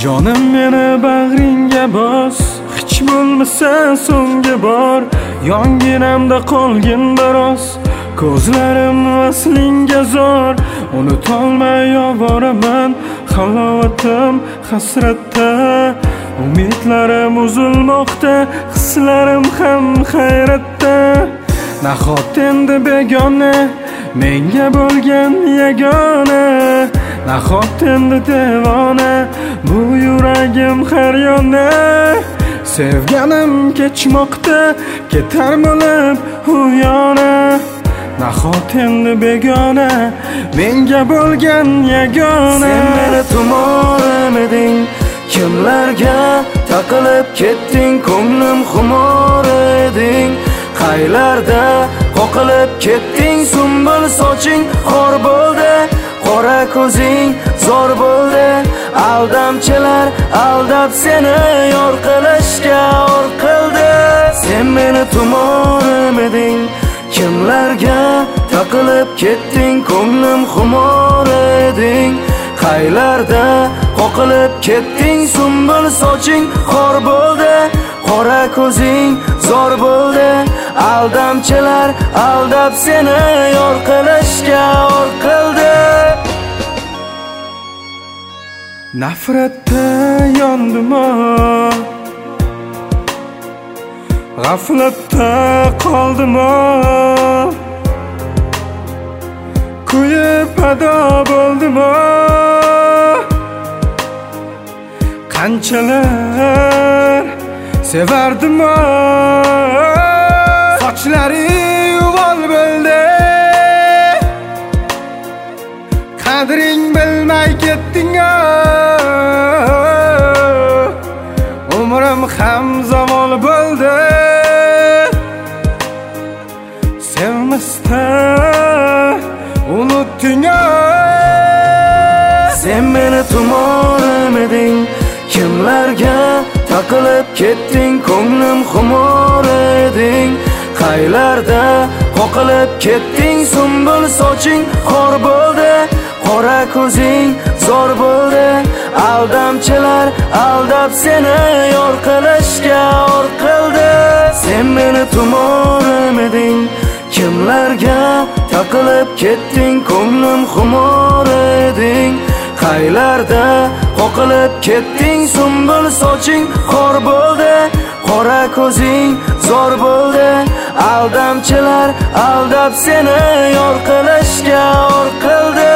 Jonim meni bag'ringga bos, hech bo'lmasa so'nggi bor. Yonginamda qolgin biroz, ko'zlarim vaslingga zor. Unutolmay yovoraman, halovatim hasratda. Umidlarim uzilmoqda, hislarim ham hayratda. Nahot endi begona, menga bo'lgan yagona. Nahot endi devona, bu yuragim har yona. Sevganim kechmoqda, ketar bo'lib u yana. Nahot endi begona, menga bo'lgan yagona. Sen meni tumorim eding, kimlarga taqilib ketding, ko'nglim xumor eding. Qaylarda qoqilib ketding, sumbul soching xor bo'ldi, qora ko'zing zor bo'ldi. Aldamchilar aldab seni yor qilishga or qildi. Sen meni tumorim eding, kimlarga taqilib ketding, ko'nglim xumor eding. Qaylarda qoqilib ketding, sumbul soching xor bo'ldi, qora ko'zing zor bo'ldi. Aldamchilar aldab seni yor qilishga or qildi. Nafratda yondim, g'aflatda qoldim, kuyib ado bo'ldim. Qanchalar sevardim, sochlari uvol bo'ldi, qadring bilmay ketding. Umrim ham zavol bo'ldi, sevmasdan unutding. Sen meni tumorim eding, kimlarga taqilib ketding, ko'nglim xumor eding. Qaylarda qoqilib ketding, sumbul soching xor bo'ldi, qora ko'zing zor bo'ldi. Aldamchilar aldab seni yor qilishga or qildi. Sen meni tumorim eding, kimlarga taqilib ketding, ko'nglim xumor eding. Qaylarda qoqilib ketding, sumbul soching xor bo'ldi, qora ko'zing zor bo'ldi. Aldamchilar aldab seni yor qilishga or qildi.